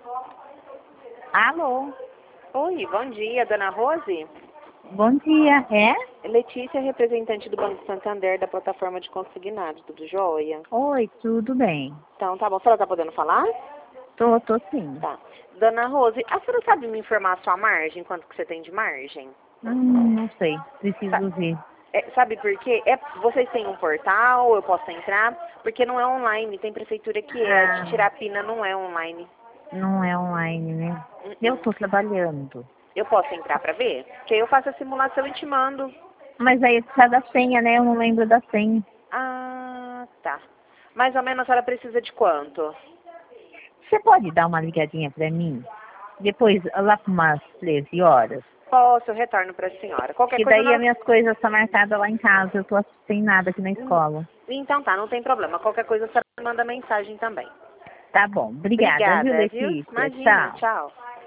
Alô? Oi, bom dia, dona Rose? Bom dia, é? Letícia, representante do Banco Santander da plataforma de consignado, tudo jóia? Oi, tudo bem? Então, tá bom. A senhora tá podendo falar? Tô sim. Tá. Dona Rose, a senhora sabe me informar a sua margem, quanto que você tem de margem? Não sei, preciso ver. Sabe por quê? Vocês têm um portal, eu posso entrar? Porque não é online, tem prefeitura que é. De Ah, Tirapina não é online. não é online, né? Eu tô trabalhando. Eu posso entrar pra ver? Porque aí eu faço a simulação e te mando. Mas aí precisa da senha, né? Eu não lembro da senha. Ah, tá. Mais ou menos a senhora precisa de quanto? Você pode dar uma ligadinha pra mim? Depois, lá por umas 13 horas? Posso, eu retorno pra senhora. Qualquer Que coisa daí as nós... minhas coisas estão marcadas lá em casa. Eu tô sem nada aqui na escola. Então tá, não tem problema. Qualquer coisa a senhora manda mensagem também. Tá bom. Obrigada, viu, Obrigada, viu? Letícia? Imagina, Tchau. tchau.